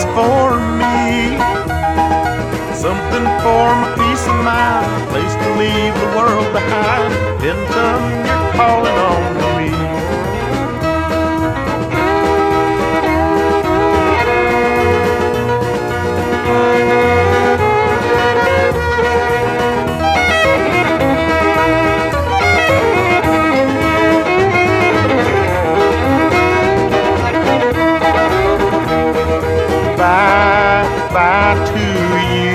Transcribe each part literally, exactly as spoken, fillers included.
it's for me. Something for my peace of mind, a place to leave the world behind. Denton, you're calling on me. Bye, bye to you.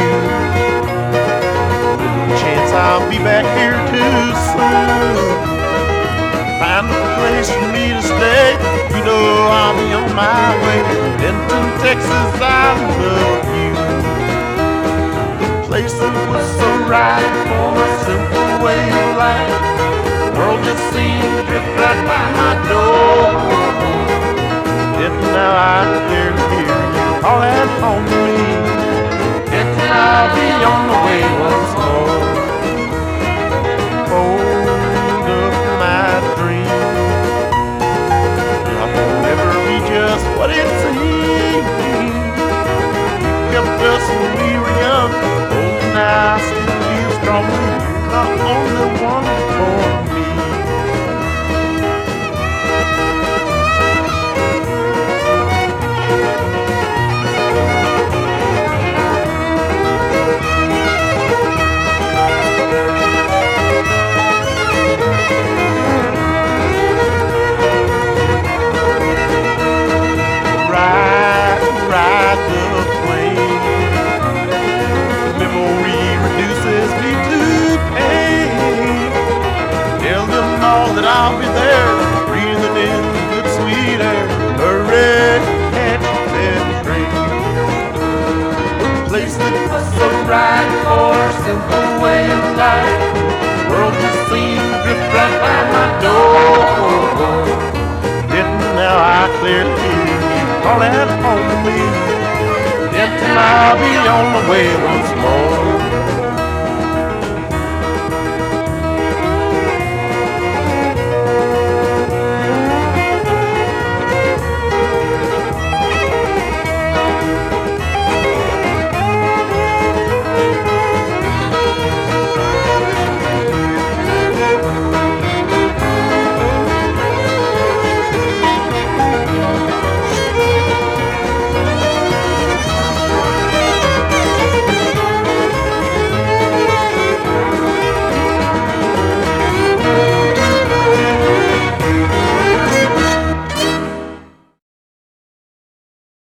Chance I'll be back here too soon. Find a place for me to stay. You know I'll be on my way. Denton, Texas, I love you. The place that was so right for a simple way of life. The world just seemed to drift right by my door. Yet now I clearly hear you calling on me. Yet I'll be on the way once more. Hold up my dream. Life will never be just what it seems. You kept us when we were young. Oh, now I still feel strong. You're the only one for me. That I'll be there, breathing in the good sweet air. Hurry, catch that train. A place that was so right for a simple way of life. The world just seemed to drift right by my door. Didn't now I clearly hear you calling on me. Yet I'll be on the way once more.